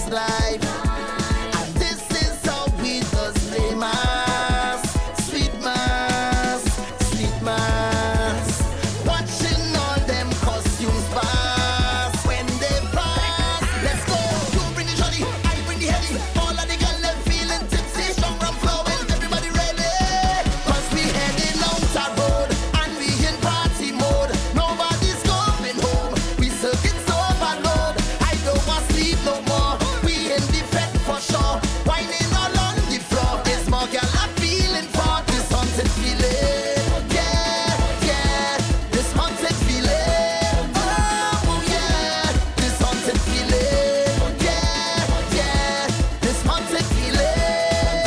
this life. And this is how we does play mass. Sweet mass, sweet mass. Watching all them costumes pass. When they pass, let's go. You bring the jolly, I bring the heavy. All of the girls them feeling tipsy. Strong rum flowing, everybody ready. Cause we heading out the road and we in party mode. Nobody's going home, we circuits overload. I don't want sleep no more, we in the bed for sure. Whining all on the floor, there's more girl I'm feeling for this haunted feeling. Yeah, yeah, this haunted feeling. Oh yeah, this haunted feeling. Yeah, yeah, this haunted feeling.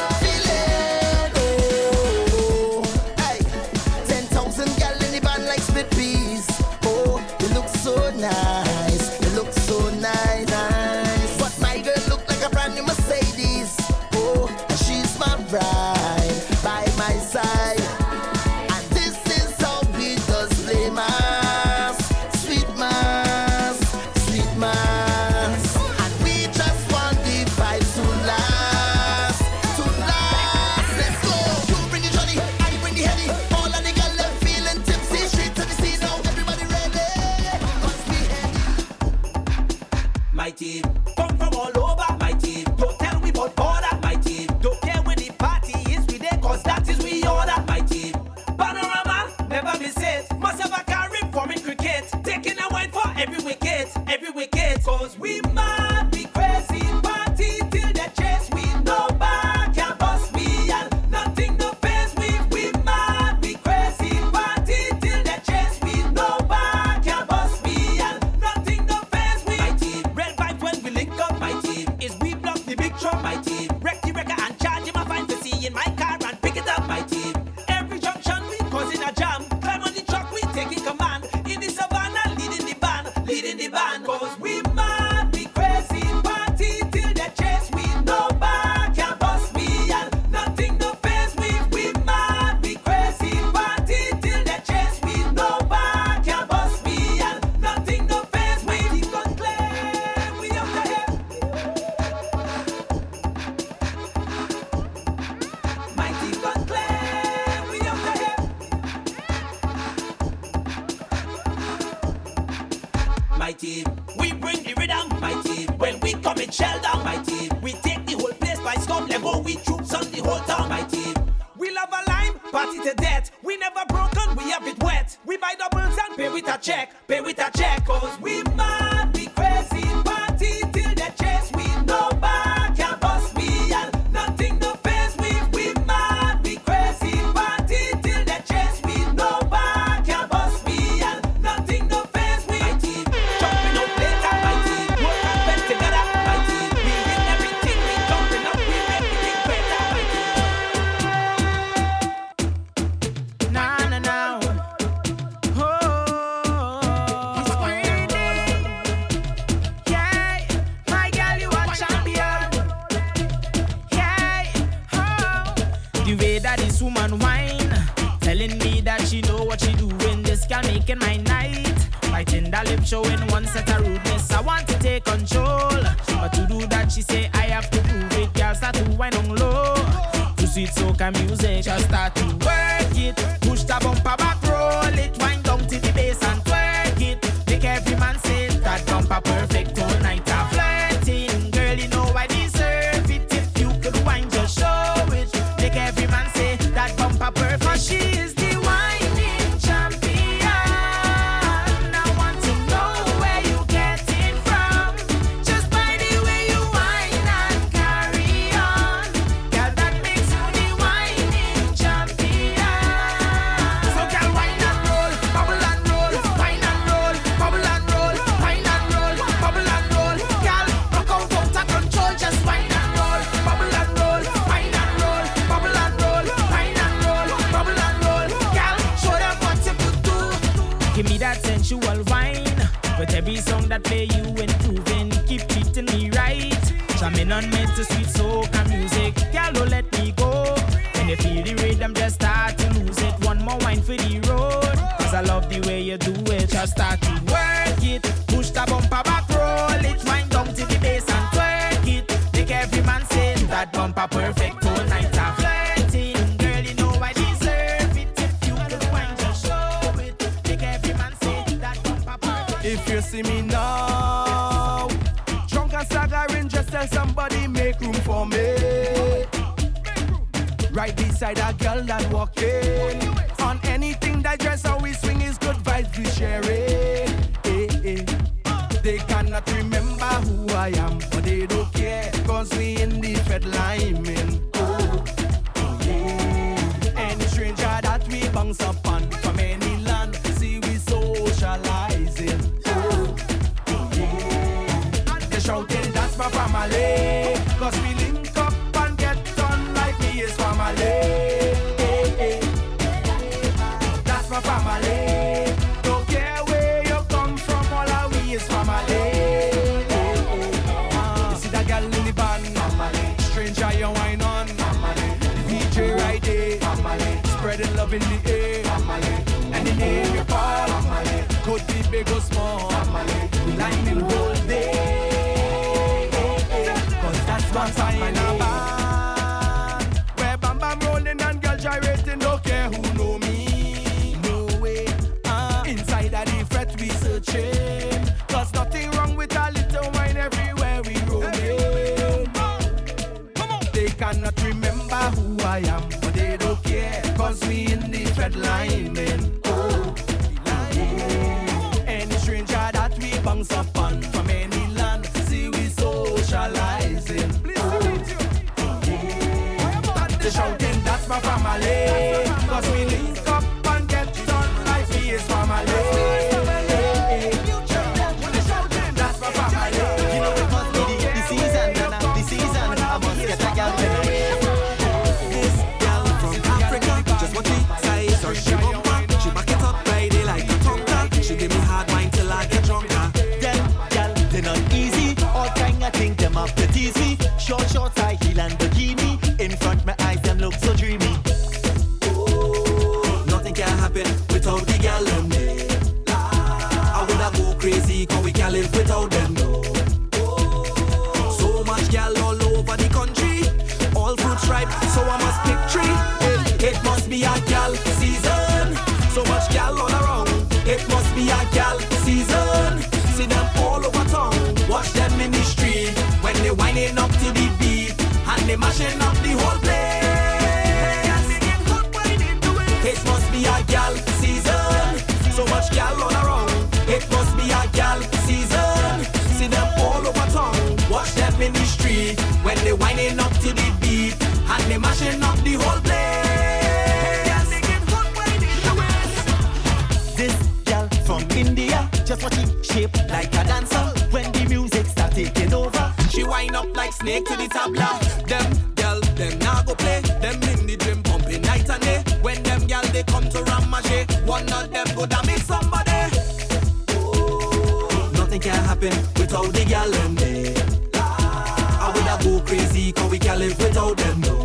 Oh, hey, 10,000 gal in the band like split peas. Oh, they look so nice, they look so nice, nice. But my girl look like a brand new Mercedes. Oh, and she's my bride by my side. And this is how we does play mass. Sweet mass, sweet mass. And we just want the vibes to last, to last. Let's go. You bring the jolly, I bring the heavy. All of the girls them feeling tipsy. Straight to the sea now, everybody ready. Cause we heading. My team come from all over. My team don't tell me about border. My team don't care when the party is we there, cause that is we order. My team panorama, never miss it. Must have a carry for in cricket. Taking a wine for every wicket, every wicket. Cause we mad, we crazy, party till the chase. We no back can bust me and nothing no face. We mad, we crazy, party till the chase. We no back can bust me and nothing no face. My team red vibes when we link up. My team is we block the big truck. My team wreck the wrecker and charge him a fine for seeing my car and pick it up. My team every junction we causing a jam. Climb on the truck, we taking command. In the savannah, leading the band, leading the band. Cause we mad, we crazy, party till the chase. We no back can bust me and nothing no face. We mad, we crazy, party till the chase. We no back can bust me and nothing no face. We got clear, we out the hip. Mighty got clear, we out the hip. My team, we bring the rhythm. My team, when we come in shell down. My team, we take the whole place by storm. Level, we troops on the whole town. My team, we love a lime, party to death. We never broken, we have it wet. We buy doubles and pay with a check, pay with a check. Cause we mad, we crazy, party till the chase. We no back can bust me and nothing no face. We mad, we crazy, party till the chase. We no back can bust me and nothing no face. My team jumping up later. My team work and bend together. My team we win everything. We jumping up, we make everything greater. My team. Na na na. Oh, it's pretty. Yeah, my girl, you a champion. Yeah, oh, the way that this woman whine, telling me that she know what she doing. This can make it my night. My tender lip showing one set of rudeness. I want to take control, but to do that she say I have to prove it. Girl start to whine on low. To sweet soca music, just start to work it. Push the bumper back, roll it. Wind down to the bass and twerk it. Make every man say that bumper perfect tonight. I'm flirting, girl, you know I deserve it. If you could whine, just show it. Make every man say that bumper perfect. For she is the whining champion. I want to know where you get it from. Just by the way you whine and carry on. Girl, that makes you the whining champion. So girl, whine and roll, bubble and roll, whine and roll, bubble and roll, whine and roll, bubble and roll. Girl, rock out of control, just whine and roll, bubble and roll, whine and roll, bubble and roll, whine and roll, bubble and roll. Girl, show them what you could do. Give me that sensual wine. With every song that play, you improving. Keep treating me right. Jamming on me to sweet soca music. Girl, don't let me go. When you feel the rhythm, just start to lose it. One more wine for the road. Cause I love the way you do it. Just start to work it. Push the bumper back, roll it. Wind down to the bass and twerk a perfect all night of flirting. Girl, you know I deserve it. If you could find, just show it. Make every man say that bumper perfect. If you see me now, drunk and staggering, just tell somebody make room for me. Right beside a girl that walking. On anything that dress how we swing is good vibes we sharing. They cannot remember who I am, but they don't care, cause we in the Fed line, man. Oh, yeah. Any stranger that we bounce upon from any land, see we socializing. Oh, yeah. And they shouting, that's my family, cause we link up and get on like we is family. That's my family. Don't care where you come from, all our we is family. You see that girl in the band, family. Stranger you wine on, family. The DJ right there, family. Spreading love in the air, family. And the name you call, family. Could be big or small, family. We lining whole day, cause that's my time in a band. Where bam bam rolling and girl gyrating, don't care who know me. No way, inside of the fret we searching, cause nothing wrong with a little wine everywhere we roaming. They cannot remember who I am, but they don't care, cause we in the Fed line, man. Oh, yeah. Any stranger that we bounce upon from any land, see we socializing. They shouting, that's my family, cause we link up and get on like we is family. That's my family. You know it must be the season, Nana, the season. I must get a gal tonight. This gal from Africa, just what she size or she bumper. She back it up Friday like a tonka. She give me hard wine till I get drunker. Gal, they not easy. All kind of things them up to tease me. Short, high heel and bikini. In front my eyes them look so dreamy. Nothing can happen without the gal in me. I woulda go crazy cause we can't live without them. No. So much gal all over the country, all fruits ripe, so I must pick three. It must be a gal season. So much gal all around. It must be a gal season. See them all over town. Watch them in the street when they whining up to the beat and they mashing up the whole place. It must be a gal season. So much gal all around. It must be a gal season. See them all over town. Watch them in the street when they whining up to the beat and they mashing up the whole place. This gal from India, just watch it shape like a dancer. When the music start taking over, She wind up like snake to the tabla. Them gal, them nah go play. Them in the gym pumping night and day. When them gal they come to Ramache, one of them go damage somebody. Nothing can happen without the gal in me. I woulda go crazy cause we can't live without them, no.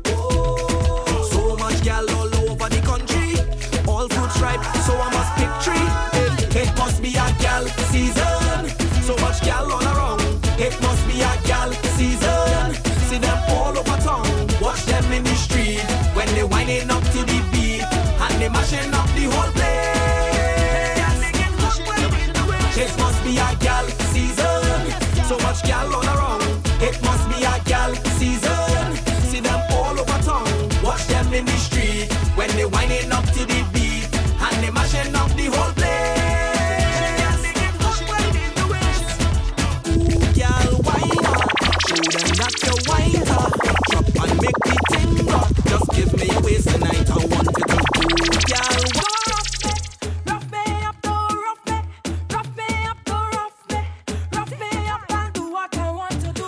So much gal all over the country, all fruits ripe, so I must pick three. It must be a gal season. So much gal all around. It must be a gal season. See them all over town. Watch them in the street when they whining up to the beat and they mashing up the whole place. It must be a gal season. So much gal all around. It must be a gal season. See them all over town. Watch them in the street when they whining up to the beat and they mashing up the whole place. Gal wine up, show them that you wine up. Drop and make the timber. Just give me a waist tonight. I want it to go. Gal Rough me up, rough me up, and do what I want to do.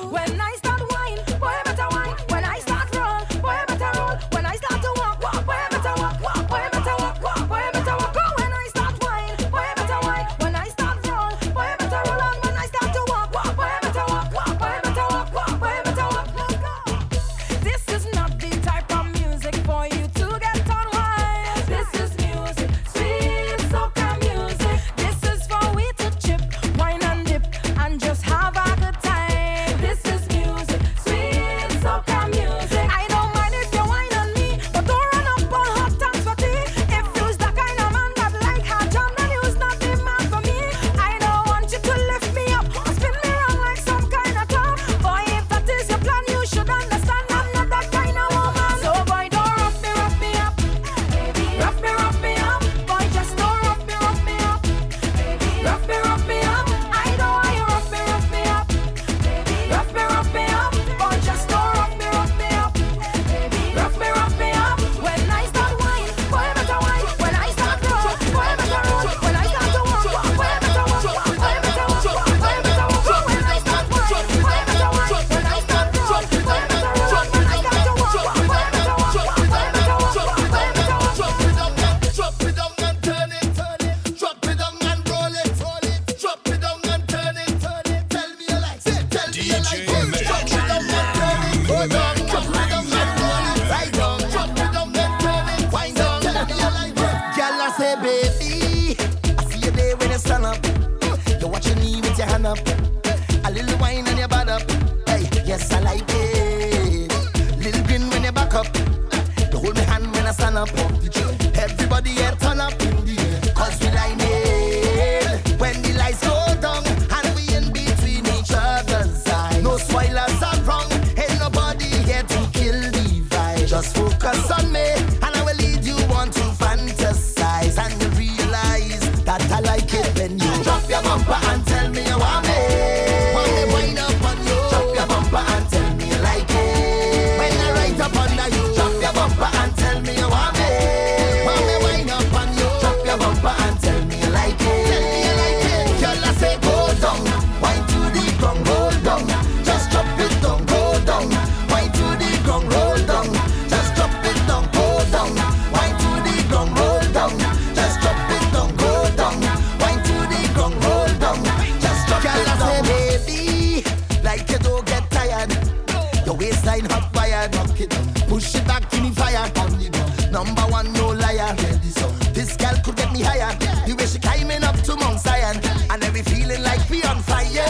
up. Everybody here turn up. Cause we like nail. When the lights go down and we in between each other's eyes. No spoilers are wrong. Ain't nobody here to kill the vibe. Just focus on me and I will lead you on to fantasize. And you realize that I like it when you drop your bumper and tell me you want me. Want me wind up on you. Drop your bumper and tell me you like it. When I right up under you. Drop your bumper and tell me you want me. Want me wind up on you. Drop your bumper and tell me you like it. Tell me you like it. Girl, I say go down. Wind to the ground, roll down. Just drop it down, go down. Wind to the ground, roll down. Just drop it down, go down. Wind to the ground, roll down. Just drop it down, go down. Wind to the ground, roll down. Just drop it down. Girl, I say baby, like you don't get tired. Your waistline hot wired. Push it back in the fire. Number one, no liar. This girl could get me higher. The way she climbing up to Mount Zion. And then we feeling like we on fire.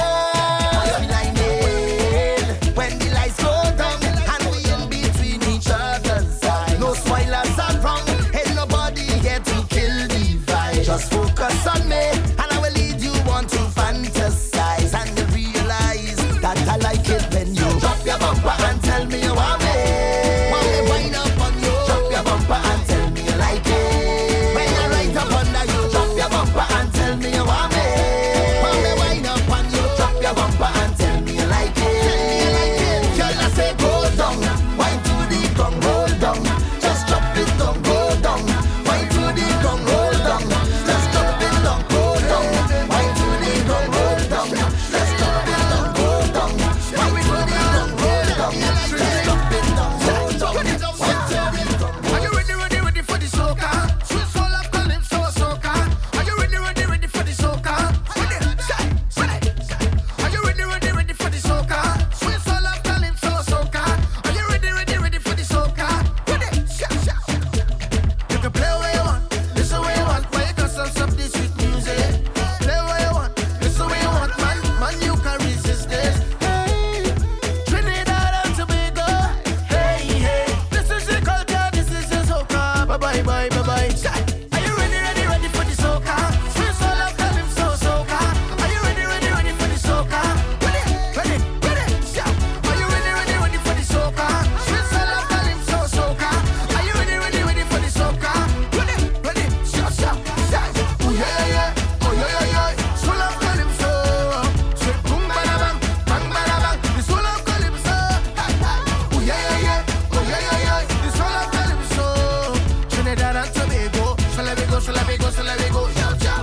We like nail. When the lights go down and we in between each other's eyes. No spoilers are wrong. Ain't nobody here to kill the vibe. Just focus on me and I will lead you on to fantasize. And you realize that I like it when you drop your bumper and tell me you want me. Want me wind up on you. Drop your bumper and tell me you like it. When I right up under you. Drop your bumper and tell me you want me. Want me wind up on you. Drop your bumper and tell me you like it. Tell me you like it. Girl, I say go down. Wind to the ground, roll down. Just drop it down, go down. Wind to the ground, roll down. Just drop it down, go down. Wind to the ground, roll down. Just drop it down, go down. Wind to the ground, roll down. Just drop it down, go down. Wind to the ground. Are you ready for the soca? Sweet soul of calypso soca. Are you ready for the soca? Are you ready for the soca? Sweet soul of calypso soca. Are you ready for the soca? You can play what you want, listen what you want, but you got some this sweet music. Play what you want, listen what you want, man, you can resist this. Hey, Trinidad and Tobago. Hey, this is the culture, this is the soca. Bye bye. Are you ready for the soca? Sweet soul of calypso soca. Are you ready for the soca? Ready, shout. Are you ready for the soca? Sweet soul of calypso soca. Are you ready for the soca? Ready, shout. Oh yeah. Soul of calypso. Sweet boom bada bang bang. The soul of calypso. Oh yeah. The soul of calypso. Trinidad and Tobago. So let me go. Shout.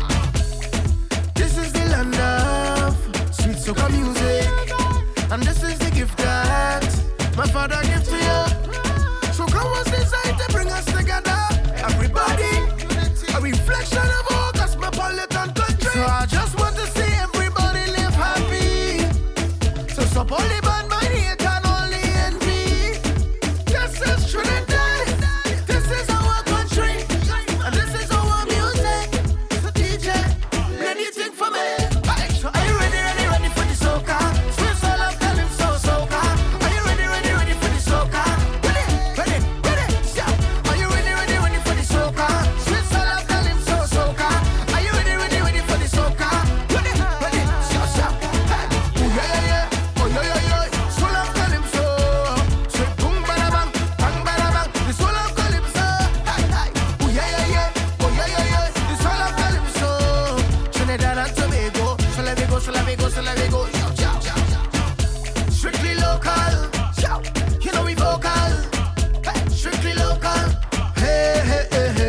This is the land of sweet soca music, and this is the gift that my father gave to you. Soca was designed to bring us together, everybody, a reflection of our cosmopolitan country. So I just want to see everybody live happy. So stop all the bad mind, hate and only envy. This is Trinidad, this is our country, and this is our music. So DJ, play the thing for me. So are you ready for the soca? Sweet soul of calypso soca. Are you ready for the soca? Ready, shout. Are you ready for the soca? Sweet soul of calypso soca. Are you ready for the soca? Ready, shout. Hey. Oh yeah. Soul of calypso. Sweet boom bada bang bada bang. The soul of calypso. Hey. Oh yeah. The soul of calypso. Trinidad and Tobago. So let me go. Shout. Strictly local. Shout. You know we vocal. Hey, strictly local. Hey.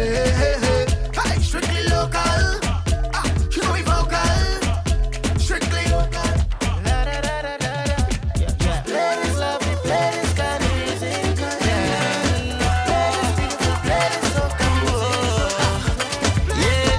Hey, strictly local. You know we vocal. Strictly local. Play this lovely, play this kind of music. Play this beautiful, play this soca music.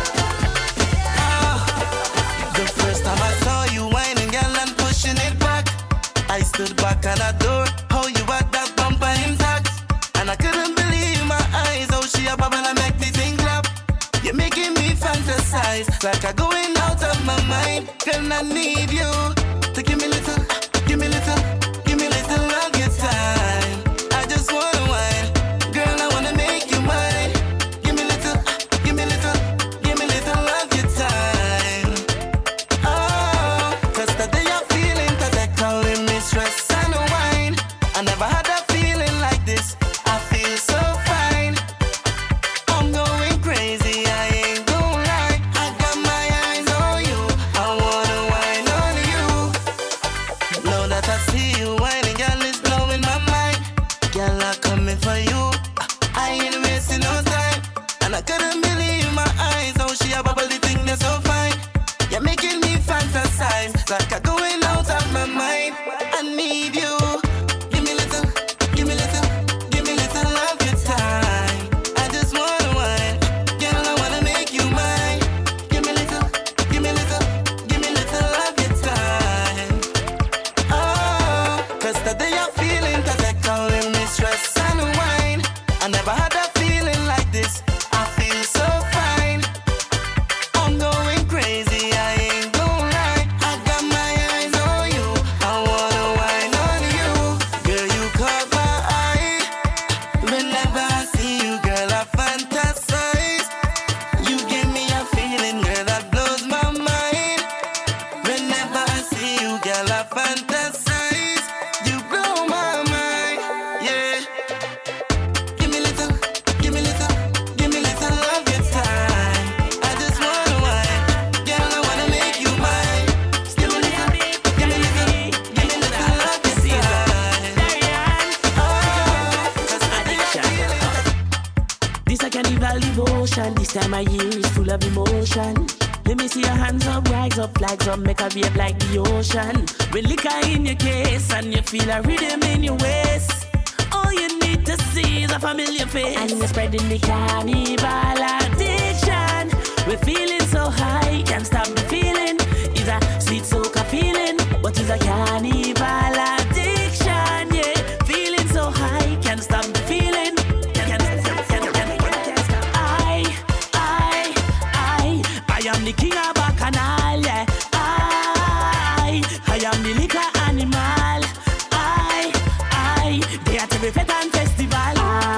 The first time I saw you whining, girl, and pushing it back, I stood back and adored how you had that bumper intact. And I couldn't believe my eyes, how she a bubble and make me think clap. You're making me fantasize, like I'm going out of my mind. Girl, I need you to give me little of your time. I just wanna wine, girl, I wanna make that I see you whining, girl, is blowing my mind. Girl, I'm coming for you. I ain't wasting no time. And I couldn't believe my eyes. Oh, she a bubble, the thing that's so fine. You're making me fantasize, like I'm going out of my mind. I need you. Give me little, give me little, give me little of your time. I just wanna wine. Girl, I wanna make you mine. Give me little, give me little, give me little of your time. Oh, cause today I'm feeling that they're calling me stress and wine. I never had a feeling like this. I feel so fine. I'm going crazy, I ain't gon' lie. I got my eyes on you. I wanna wine on you. Girl, you caught my eye. Whenever I see you, girl, I fantasize. You give me a feeling, girl, that blows my mind. Whenever I see you, girl, I fantasize. You blow my mind, yeah. Give me little, give me little, give me little of your time. I just wanna wine, girl, I wanna make you mine. Give me little, give me little, give me little of your time. Oh, cause I think I feel it. This a carnival devotion. This time of year is full of emotion. Let me see your hands up, rise up, flags up, make a wave like the ocean. With liquor in your case and you feel a rhythm in your waist. All you need to see is a familiar face. And you're spreading the carnival addiction. We're feeling so high, can't stop the feeling. It's a sweet soca feeling, but it's a carnival addiction, yeah. Feeling so high, can't stop the feeling. I am the king of Bacchanal, yeah. I am the liquor animal. They at every fete and festival.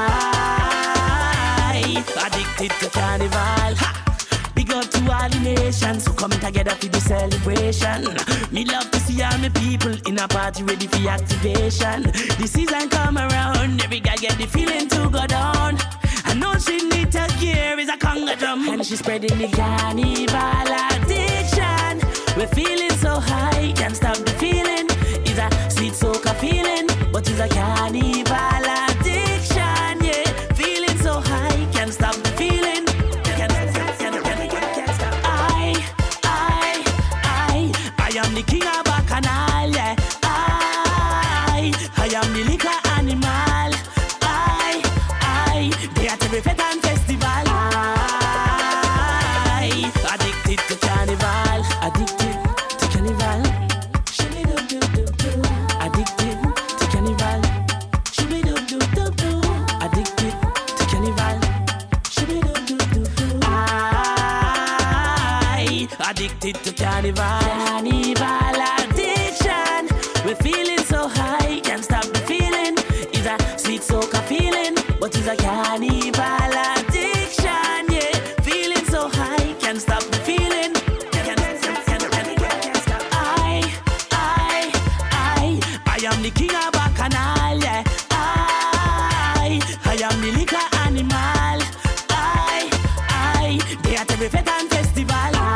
Addicted to carnival. Ha! Big up to all the nations who come together for the celebration. Me love to see all my people in a party ready for activation. The season come around, every guy get the feeling to go down. And all she need to hear is a conga drum. And she's spreading the carnival addiction. We're feeling so high, can't stop the feeling. It's a sweet soca feeling, but it's a carnival addiction, yeah. Feeling so high, can't stop the feeling. I am the king of Bacchanal, yeah. I am the liquor animal. They at every fete and festival. Addicted to carnival. Addicted to carnival. Addicted to carnival. Addicted to carnival. Addicted to carnival. Carnival addiction. We're feeling so high, can't stop the feeling. It's a sweet soca feeling, but it's a carnival addiction, yeah. Feeling so high, can't stop the feeling. I am the king of Bacchanal, yeah. I am the liquor animal. They at every fete and festival.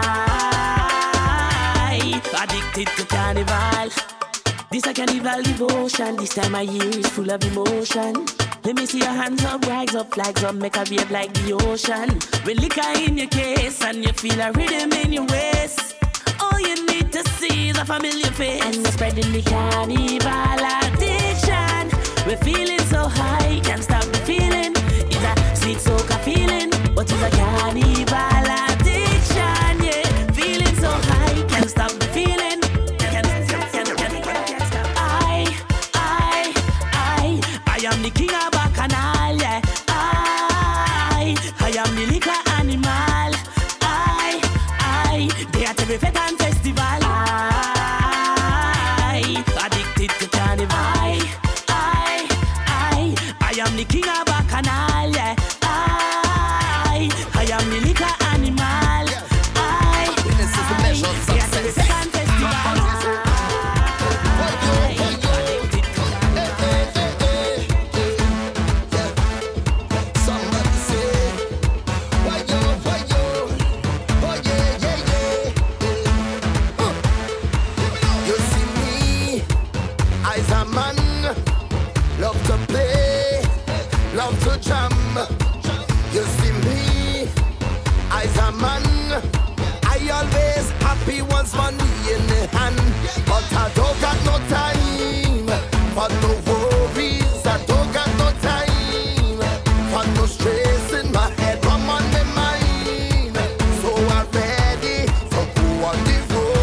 Addicted to carnival. This a carnival devotion. This time of year is full of emotion. Let me see your hands up, rise up, flags up, make a wave like the ocean. With liquor in your case and you feel a rhythm in your waist. All you need to see is a familiar face. And you're spreading the carnival addiction. We're feeling so high, can't stop the feeling. It's a sweet soca feeling, but it's a carnival addiction, yeah. Feeling so high, can't stop the feeling. I am the king of Bacchanal, yeah. I am the liquor animal. They at every fete and festival. Addicted to carnival. I am the king of Bacchanal, yeah. I am the liquor animal. This is the measure of They at every fete and festival. jam. You see me, I's a man. I always happy once money in the hand, but I don't got no time for no worries. I don't got no time for no stress in my head. I'm on my mind, so I'm ready to go on the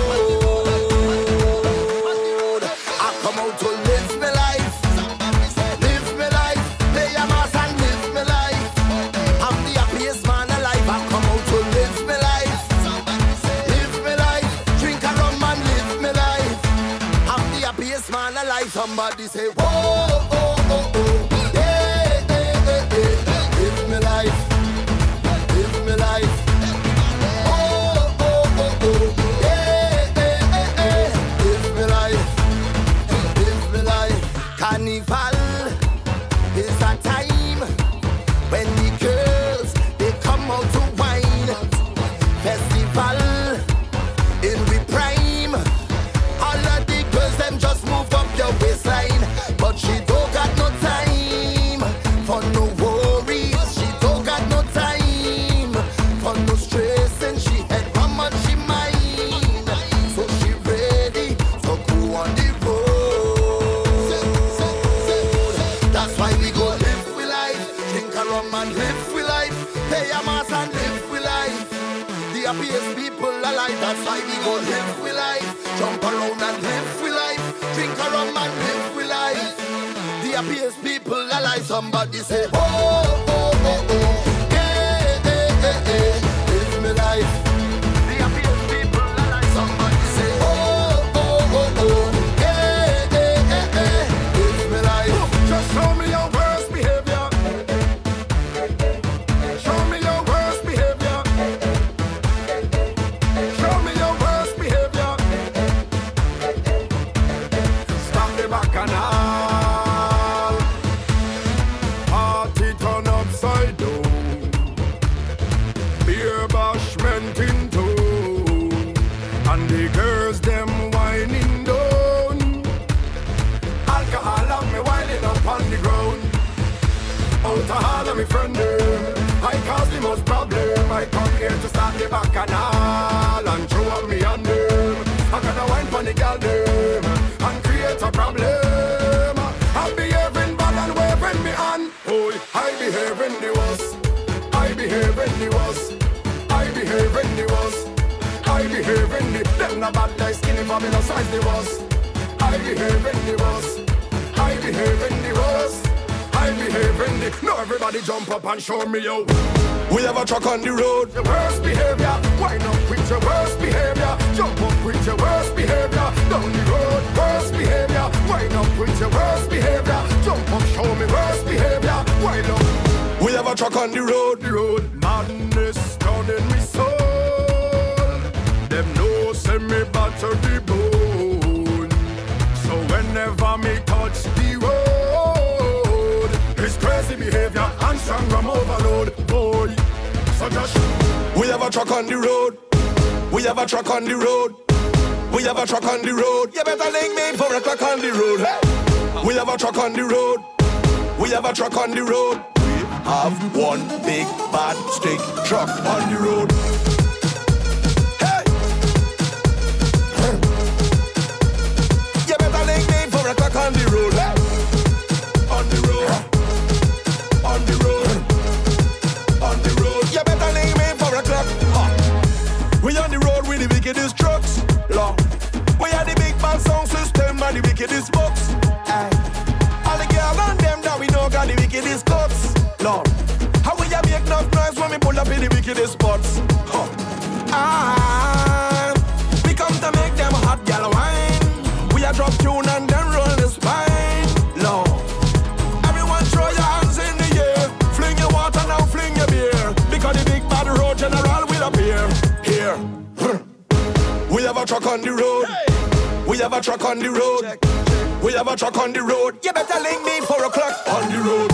road. I come out to live my life, play a mass and live my life. I'm the happiest man alive. I come out to live my life, drink a rum and live my life. I'm the happiest man alive. Somebody say, whoa, oh, oh, oh, yeah, yeah, yeah, yeah. Live my life, live my life. Oh, oh, oh, oh, yeah, yeah, yeah, yeah. Live my life, live my life. Carnival is a time when the girls, they come out to wine. Festival in the prime. All of the girls, them just move up your waistline. But she don't got no time for no worries. She don't got no time for no stress. And she had how much she mind. So she ready to go on the road. That's why we go live with life. Drink a rum and live with life. Pay a mass and live with life. The happiest people alive. That's why we go live with life. Jump around and live with life. Drink a rum and live with life. The happiest people alive. Somebody say, oh, oh, oh, oh, yeah, yeah, yeah, yeah. Live my life. The happiest people alive. Somebody say, oh, oh, oh, oh, yeah, yeah, yeah, yeah. Live my life. Just show me your worst behavior. Show me your worst behavior. Show me your worst behavior. Stop the bacchanal. Party turn upside down. Beer bashment in town. And the girls them whining down. Alcohol and me whining up on the ground. Out of all of me friend them, I cause the most problem. I come here to start the bacchanal and throw up me on them. I gotta wine pon the girl them and create a problem. I'm behaving bad and waving me on. Oh, I behaving the worst. I behaving the worst. I behaving the worst. I behaving the. Them not bad like skinny for me no size the worst. I behaving the worst. I behaving the worst. I behaving the. No, everybody jump up and show me yo. We have a truck on the road. Your worst behavior. Wind up with your worst behavior. Jump up with your worst behavior. Down the road, worst behavior. Wind up with your worst behavior. Jump up, show me worst behavior. Wind up. We have a truck on the road. The road. Madness down in me soul. Them no send me batter the bone. So whenever me touch the road, it's crazy behavior and strong rum overload. Boy, so just we have a truck on the road. We have a truck on the road. We have a truck on the road. You better link me for a truck on the road. Hey. We have a truck on the road. We have a truck on the road. We have one big bad stick truck on the road. Hey. You better link me for a truck on the road. Hey. On the road. On the road. On the road. You better link me for a truck. We on the road with the wickedest trucks. Long. We are the big band sound system and the wickedest box. All the girls and them that we know got the wickedest cuts. Lord, how we a make enough noise when we pull up in the wickedest spots? We come to make them hot gal wine. We a drop tune and then roll the spine. Lord, everyone throw your hands in the air. Fling your water now, fling your beer. Because the big bad road general will appear. Here. We have a truck on the road. We have a truck on the road. We have a truck on the road. You better link me 4 o'clock on the road.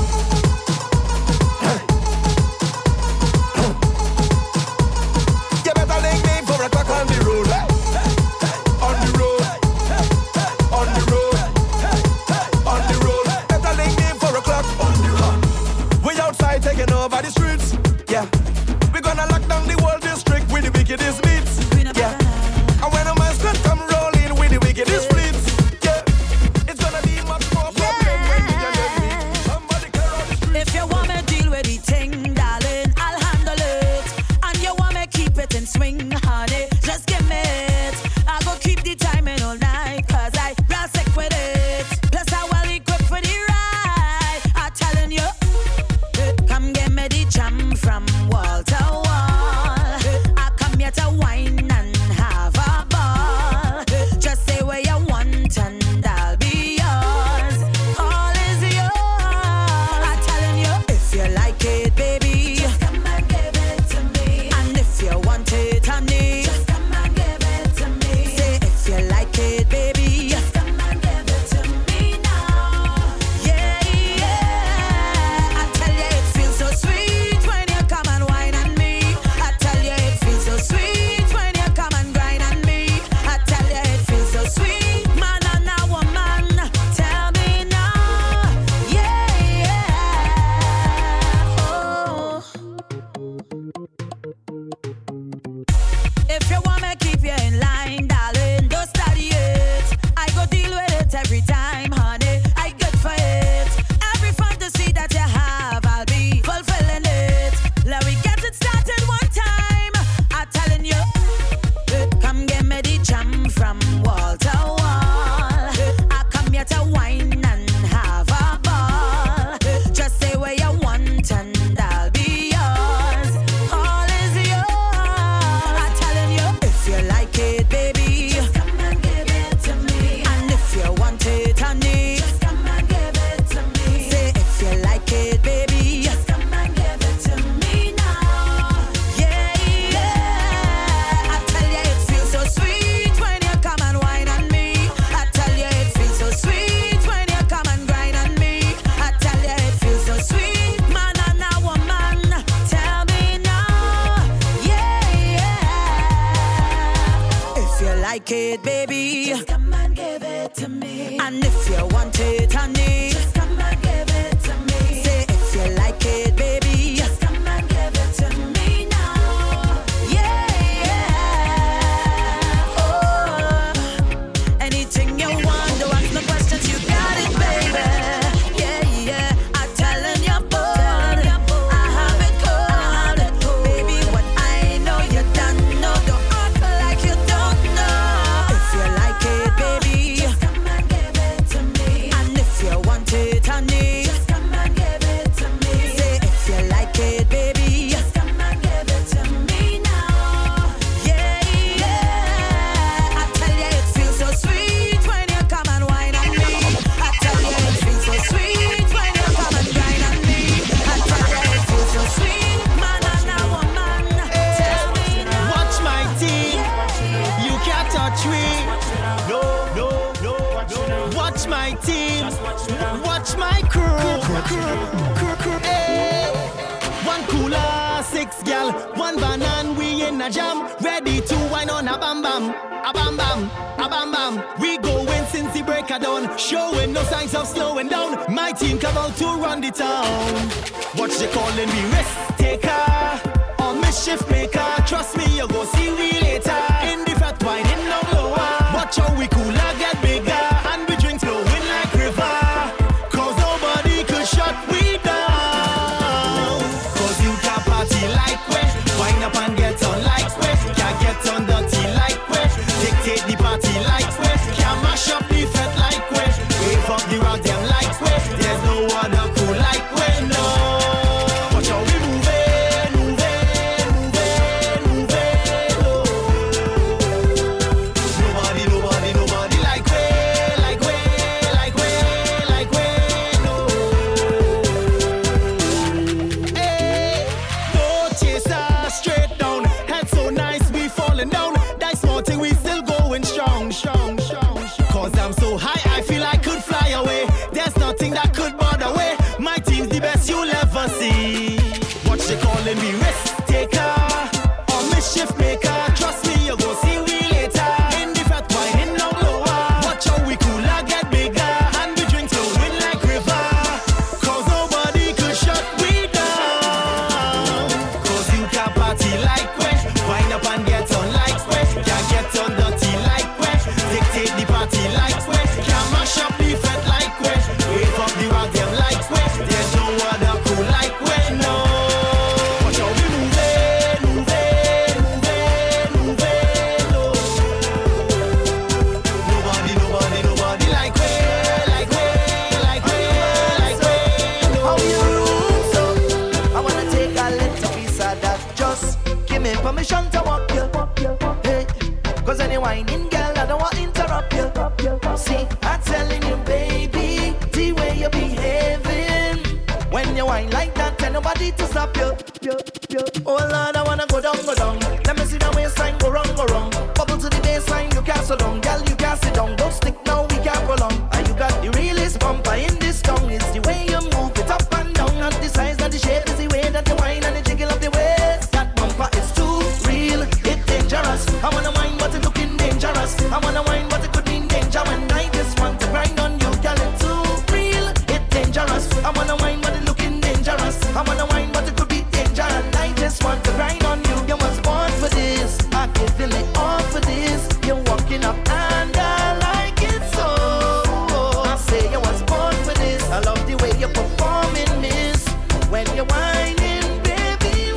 You better link me 4 o'clock on the road. On the road. On the road. On the road. Better link me 4 o'clock on the road. We outside. And if you want it, honey, just come and give it to me. Say if you like it, baby, just come and give it to me now. Yeah, yeah. Oh, anything you want, don't ask no questions, you got it, baby. Yeah, yeah. I'm telling you, boy, I have it cold. Baby, what I know you don't know, don't act like you don't know. If you like it, baby, just come and give it to me. And if you want it, honey, just come and give it to me. Say if you like it, baby, just come and give it to me now. Yeah, yeah. I tell you it feels so sweet when you come and whine on me. I tell you it feels so sweet when you come and grind on me. I tell you it feels so sweet, man and a woman. Tell me now. Watch my team, you can't touch me. No, no, no, no. Watch my team, watch my crew. Hey. One cooler, 6 gal, one banan, we in a jam, ready to wine on a bam bam, a bam bam, a bam bam. We going since the break of dawn, showing no signs of slowing down. My team come out to run the town. Watch they calling me risk taker or mischief maker. Trust me, you go see we later. In the fat wine, in no lower. Watch how we cooler get bigger, and we drink flowing like river. Cause nobody could shut we down. Cause you can party like we, wind up and get on like we. Can't get on dirty like we, dictate the party like we. Can't mash up the fete like we, wave up the rock them like we. There's no other cool like we, no. Watch how we moving, moving, moving, moving, oh. Nobody, nobody, nobody like we, like we, like we, like we, no. Hey, no chaser, straight down. Head so nice, we falling down. That small thing, we still going strong, strong, strong, strong. Cause I'm so high, I feel I could fly away. There's nothing that could bother away. My team's the best you'll ever see. Watch they calling me risk taker or mischief maker. Trust me, you go see we later. In the fat wine, in no lower. Watch how we cooler get bigger, and we drink flowing like river. Cause nobody could shut we down. Cause you can party like we, wind up and get on like we. Can't get on dirty like we, dictate the party like we. Can't mash up the fete like we, wave up the rock them like we. There's no other cool like we, no. Watch how we moving, moving, moving, moving, no. Nobody, nobody, nobody like we, like we, like we, like we, no. How you roots up? I wanna take a little piece of that. Just give me permission to walk you. Hey, cause any whining girl, I don't want to interrupt you. See, I'm telling you, baby, the way you're behaving. When you whine like that, tell nobody to stop you. Oh Lord, I wanna go down, go down. Let me see the waistline go wrong, go wrong. Bubble to the baseline, you can't sit down. Girl, you can't sit down. Don't stick now, we can't prolong. And you got the realest bumper in this tongue. It's the way you move it up and down. Not the size, not the shape, it's the way that you whine and the jiggle of the waist. That bumper is too real, it's dangerous. I wanna whine, but it's looking dangerous. I wanna whine, but it could mean danger. When I just want to grind on you, girl, it's too real, it's dangerous. I wanna whine, but it's looking dangerous. I wanna whine, but it could be danger. And I just want to grind on you. You was born for this. I give it all for this. You're walking up and I like it so. I say you was born for this. I love the way you're performing this. When you're whining, baby,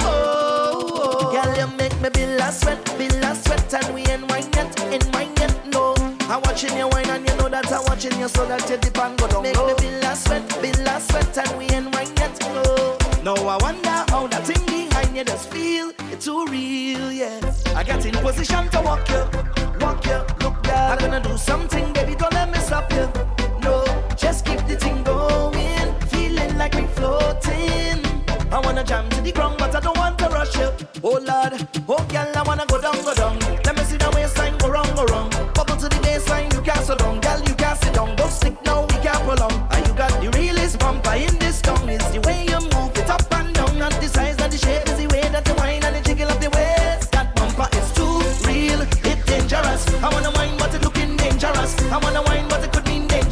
whoa. Girl, you make me be last sweat, and we ain't wine yet, no. I'm watching you whine and you know that I'm watching you so that you dip and go down. Make me be last sweat, and we ain't wine yet, no. Now I wonder how that thing behind you just feel. It's too real, yeah. I get in position to walk you. Look, girl, I'm gonna do something, baby, don't let me stop you. No, just keep the thing going, feeling like we floating. I wanna jam to the ground, but I don't want to rush you. Oh Lord, oh girl, I wanna go down, go down. Let me see the waistline go wrong, go wrong. Bubble to the baseline, you can't sit down. Girl, you can't sit down. Don't stick now, we can't prolong. And you got the realest bumper in this town. It's the way you move it up and down. Not the size, not the shape, it's the way that you whine and the jiggle of the waist. That bumper is too real, it's dangerous. I wanna whine, but it looking dangerous. I wanna whine, but it could mean dangerous.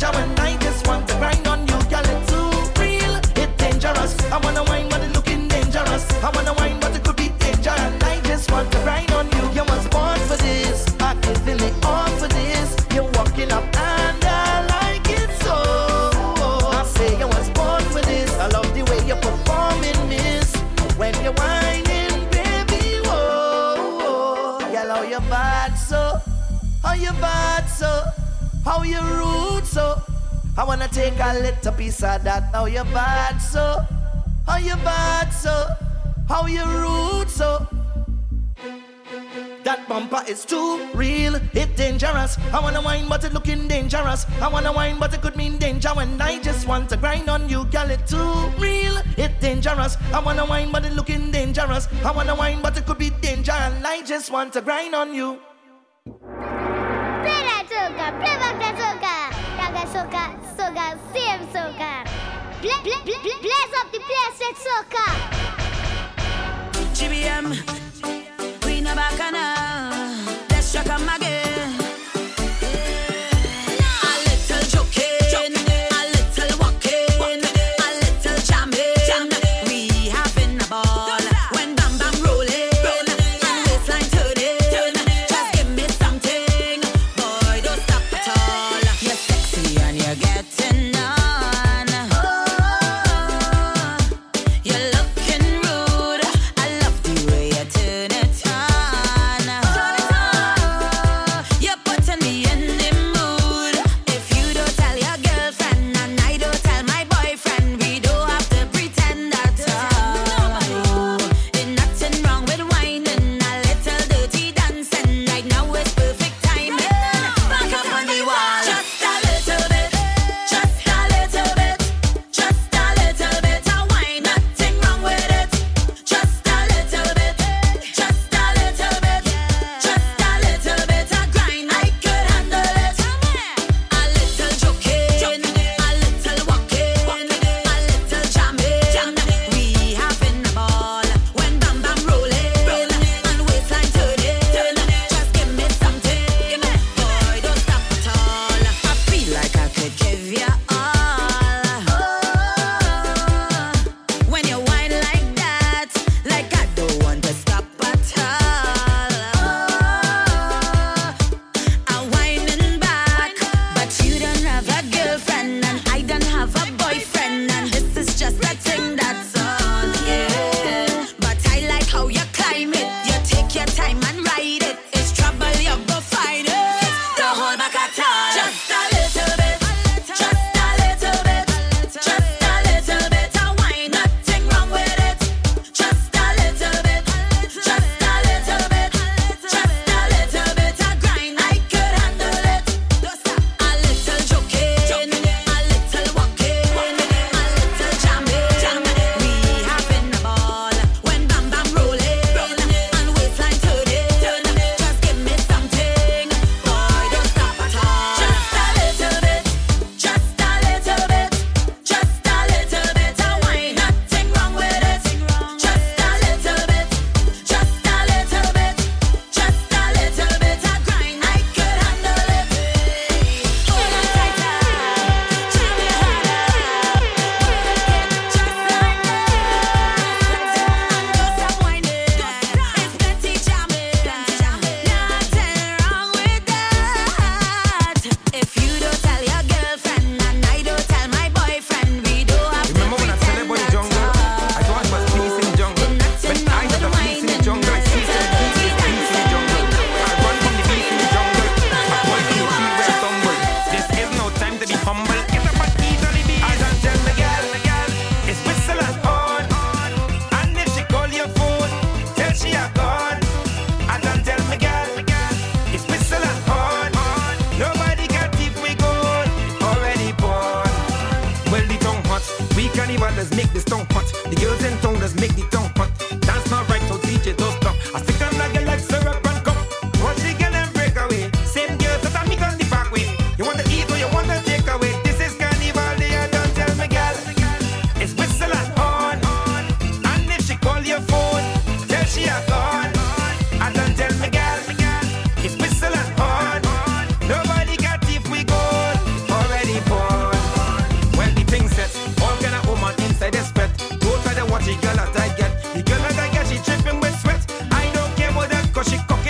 how you rude so. I wanna take a little piece of that. How you bad so, how you bad so, how you rude so. That bumper is too real, it dangerous. I wanna wine but it looking dangerous. I wanna wine but it could mean danger when I just want to grind on you, girl. It too real, it dangerous. I wanna wine but it looking dangerous. I wanna wine but it could be danger and I just want to grind on you. Play that soca, play back that soca. Raga soca, soca, same soca. Blaze up the place with soca. GBM, Queen of Bacchanal, let's shock 'em again. A little joking, a little walking, a little jamming. We having a ball when bam bam rolling and waistline turning. Just give me something, boy, don't stop at all. You're sexy and you're getting on. You're looking rude. I love the way you turn it on. You're putting me in the mood. If you don't tell your girlfriend and I don't tell my boyfriend, we don't have to pretend at all. There's nothing wrong with whining, a little dirty dancing. Right now it's perfect timing. Back up on the wall. Just a little bit, just a little bit, just a little bit of wine. Nothing wrong with it. Just a little bit, just a little bit, just a little bit of grind. I could handle it. A little joking, a little walking, a little jamming. We having a ball when bam bam rolling and waistline turning. Just give me something, boy, don't stop at all. I feel like I could give you all. When you whine like that, like I don't want to stop at all. I'm whining back, but you don't have a girlfriend and I don't have a boyfriend, and this is just a thing that's on, yeah. But I like how you climb it, you take your time and ride it. It's trouble, you go find it. Don't hold back at all. Just a little bit, just a little bit, just a little bit of wine. Nothing wrong with it. Just a little bit, just a little bit, just a little bit of grind. I could handle it. A little joking, a little walking, a little jamming. We having a ball when bam bam rolling and waistline turning. Just give me something, boy, don't stop at all. Just a little bit, just a little bit, just a little bit of wine. Nothing wrong with it. Just a little bit, just a little bit, just a little bit of grind. I could handle it. Hold on tighter, jam your head up, just like that. Don't stop whining, it's plenty jamming. Nothing wrong with that. If you don't tell your girlfriend and I don't tell my boyfriend, we don't have to Remember when I tell pretend everybody at jungle? I thought it was peace in the jungle. But I got the peace in the jungle. I see the peace in the jungle. I run from the beast in the jungle. I point to the tree where I stumble. This is no time to be humble. Get up and eat on the beat. I don't tell the girl, it's whistle and on. And if she call your phone, tell she a gone. I don't tell the girl, it's whistle and on. Nobody got deep, we gone. Already born. Well, the tongue hot. We carnivals make this tongue hot. The girls in tongue does make the tongue hot. Dance not right, so DJ don't stop. I stick on like a like syrup and cup. Watch the girl and break away. Same girls that I meet on the back way. You want to eat or you want to take away? This is carnival day, I don't tell me girl. It's whistle and on. And if she call your phone, tell she a gone. I don't tell me girl. It's whistle and on. Nobody got teeth, we gone. Already born. Well, the thing set. All kind of woman inside this pet. Don't try to watch the girl that I get. The girl that I get, she dripping with sweat. I don't care about that cause she cocky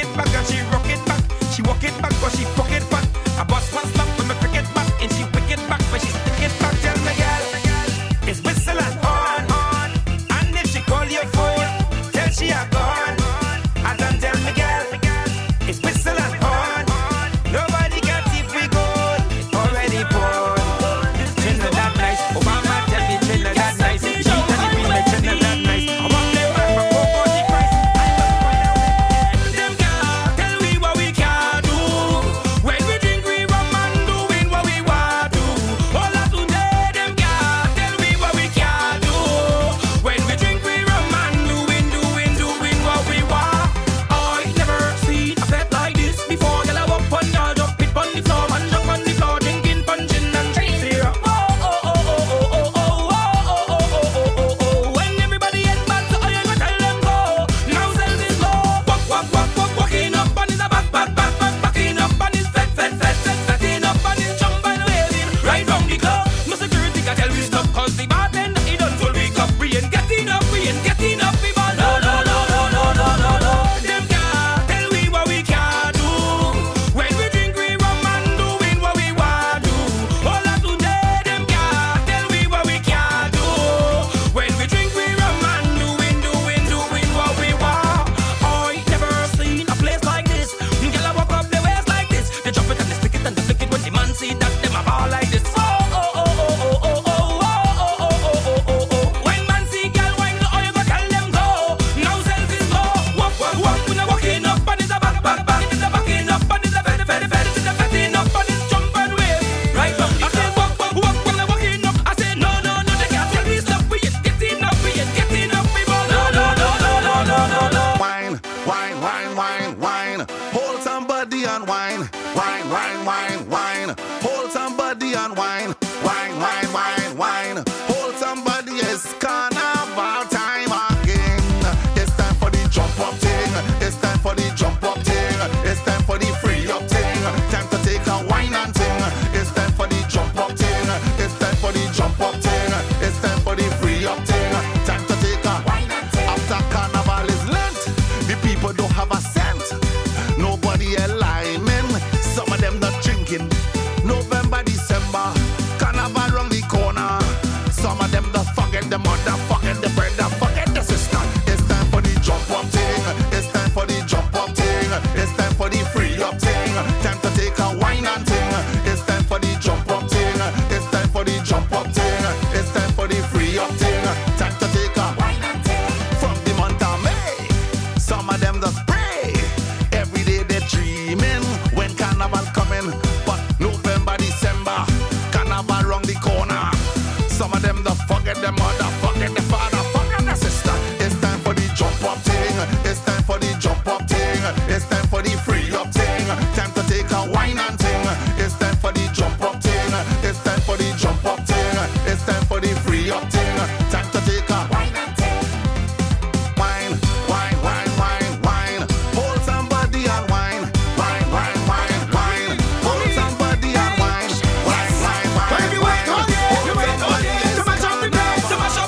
for the jump up thing. It's time for the free up thing. Time to take a wine and ting. After carnival is Lent, the people don't have a cent. Nobody aligning, some of them not drinking. November, December, carnival round the corner. Some of them don't forget the mother, forget the brother, forget the sister. It's time for the jump up thing. It's time for the jump up thing. It's time for the free up thing. Time to take a wine and ting. It's time for the jump up thing. It's time for the jump up thing. It's time for the free up thing. Time to take a wine and ting. From the month of May, some of them just pray. Every day they're dreaming when carnival coming. But November, December, carnival round the corner. Some of them don't forget the mother, forget the father, forget the sister. It's time for the jump up thing. It's time for the jump up thing. It's time for the free up thing. Time to take a wine and ting. It's time for the jump up thing. It's time for the jump up thing. It's time for the free up thing. Time to take a wine and ting. Wine, wine, wine, wine, wine. Hold somebody and wine. Wine, wine, wine, wine. Hold somebody and wine. Wine, wine, wine, wine. Hold somebody and wine.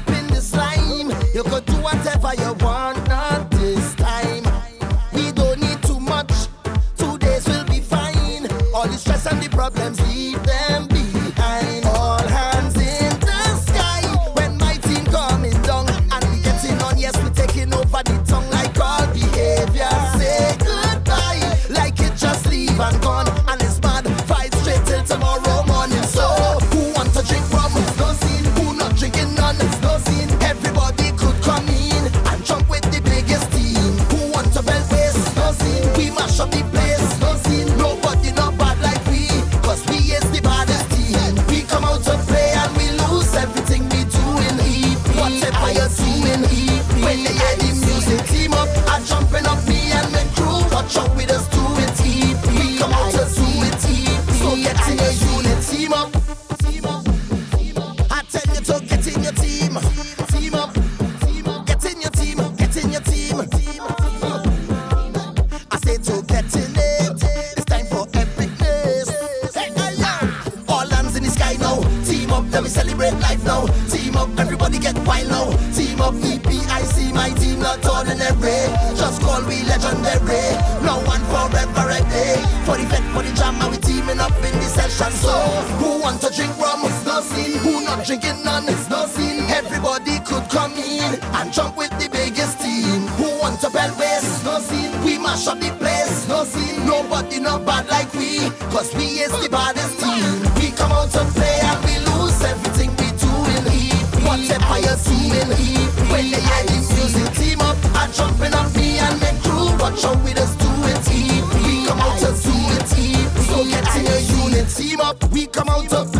in the slime. You could do whatever you want, not this time. We don't need too much. 2 days will be fine. All the stress and the problems, leave them behind. All hands in the sky when my team coming down and we getting on. Yes, we taking over the tongue like all behavior. Say goodbye like it just leave and gone. And it's mad, fight straight till tomorrow morning. So who want to drink rum? No scene. Who not drinking none? No scene. Everybody could come in and jump with the biggest team. Who want to belt waist? No scene. We mash up the place. No scene. Nobody not bad like we, cause we is the baddest team. We come out to play and we lose everything we do in EP. Whatever you're doing, EP. When they hear the music, team up and jumping up me and my crew. Watch out with us, do it EP. We come out to do it EP. So get in your unit, team up. I tell you to get in your team. Team up. Get in your team. Get in your team. I say to get in it. It's time for epicness. Hey, hey, yeah. All hands in the sky now. Team up, let me celebrate life now. Team up, everybody get wild now. Team up, EPIC, my team not ordinary. Just call we legendary. No one forever a day. For the vet, for the jam, and we teaming up in the session. So who want to drink rum? It's no scene. Who not drinking none? It's no scene. Everybody could come in and jump with the biggest team. Who want to belt waist? It's no scene. We mash up the place. No scene. Nobody not bad like we, cause we is the baddest team. We come out to play and we lose everything we do in EP. Whatever you're doing, EP. When they hear the music, team up and jumping on me and my crew. Watch out with us, do it EP. We come out to do it EP. So get in your unit, team up. We come out to play.